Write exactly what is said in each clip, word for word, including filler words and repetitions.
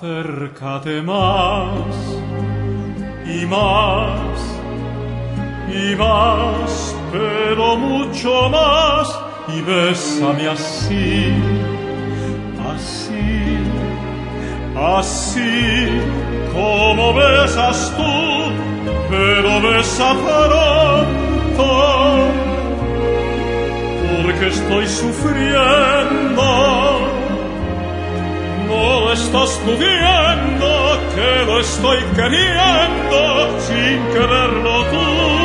Acércate más y más y más, pero mucho más, y bésame así, así, así como besas tú, pero besa pronto, porque estoy sufriendo. No lo estás tú viendo, que lo estoy queriendo sin quererlo tú.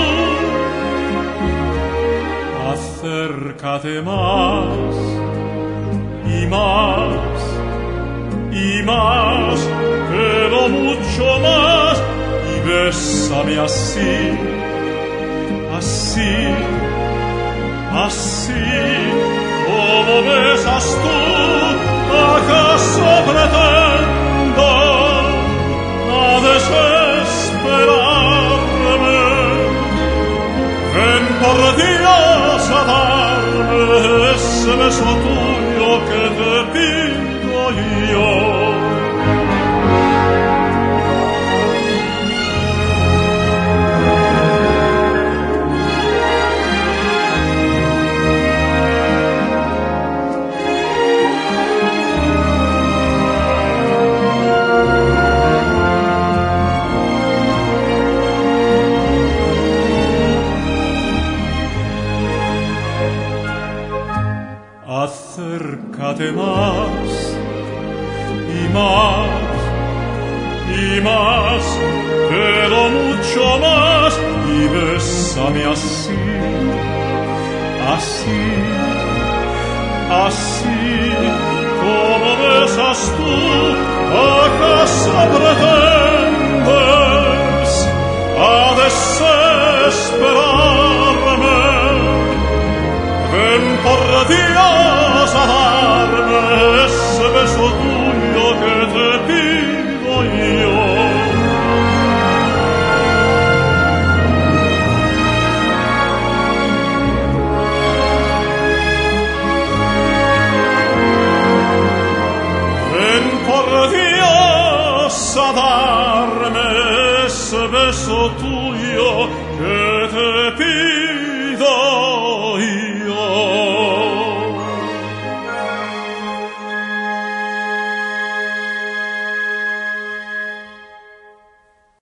Acércate más y más y más, pero mucho más, y bésame así, así, así como besas tú. ¿Acaso pretendo a desesperarme? Ven por Dios a darme ese beso tuyo que te pido yo. Acércate más y más y más, pero mucho más, y bésame así, así, así como besas tú. ¿Acaso pretendes a desesperarme? Ven por Dios a darme ese beso tuyo que te pido yo. Ven por Dios a darme ese beso tuyo.